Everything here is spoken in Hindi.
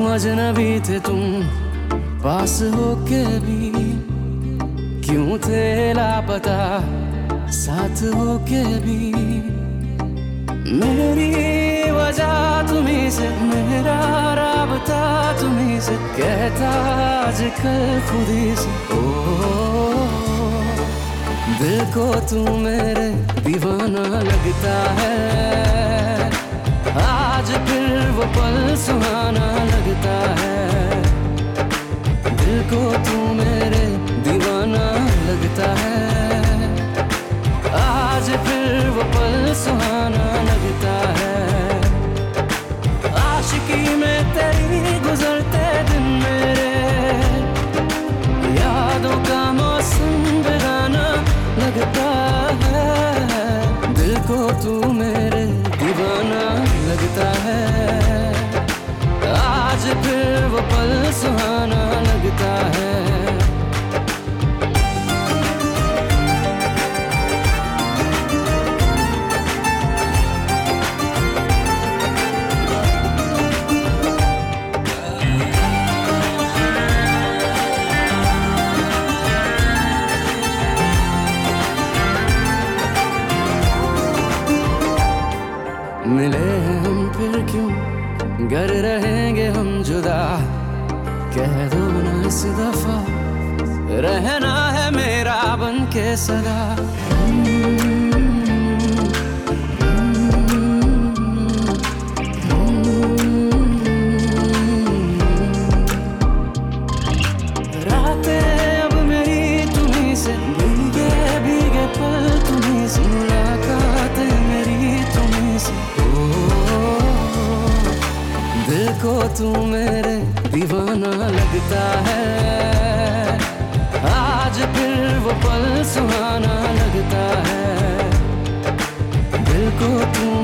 अजनबी थे तुम पास होके भी, क्यों थे लापता साथ होके भी। मेरी वजह तुम्हीं से, मेरा राबता तुम्हीं से, कहता आजकल खुद ही से। ओ दिल को तू मेरे दीवाना लगता है, आज फिर वो पल सुहाना लगता है। दिल को तू मेरे दीवाना लगता है, आज फिर वो पल सुहाना लगता है। आशिकी में तेरी गुजरते दिन मेरे, यादों का मौसम बेगाना लगता है। दिल को तू मेरे दीवाना लगता है, आज फिर वो पल सुहाना लगता है। मिले हम फिर क्यों, गर रहेंगे हम जुदा, कह दो ना इस दफा, रहना है मेरा बन के सदा। रातें अब मेरी तुम्हीं से, भीगे भीगे पल तुम्हीं से, मुलाकातें मेरी तुम्हीं से। दिल को तू मेरे दीवाना लगता है, आज फिर वो पल सुहाना लगता है। दिल को तू